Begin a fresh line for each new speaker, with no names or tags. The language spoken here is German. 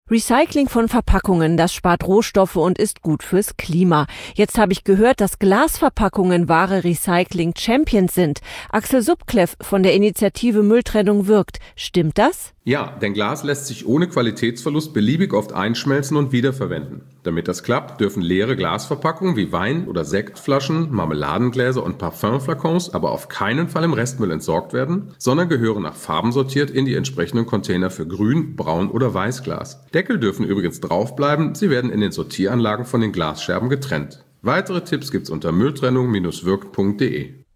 Recycling von Verpackungen, das spart Rohstoffe und ist gut fürs Klima. Jetzt habe ich gehört, dass Glasverpackungen wahre Recycling-Champions sind. Axel Subkleff von der Initiative Mülltrennung wirkt. Stimmt das?
Ja, denn Glas lässt sich ohne Qualitätsverlust beliebig oft einschmelzen und wiederverwenden. Damit das klappt, dürfen leere Glasverpackungen wie Wein- oder Sektflaschen, Marmeladengläser und Parfümflakons aber auf keinen Fall im Restmüll entsorgt werden, sondern gehören nach Farben sortiert in die entsprechenden Container für Grün, Braun oder Weißglas. Deckel dürfen übrigens draufbleiben, sie werden in den Sortieranlagen von den Glasscherben getrennt. Weitere Tipps gibt's unter mülltrennung-wirkt.de.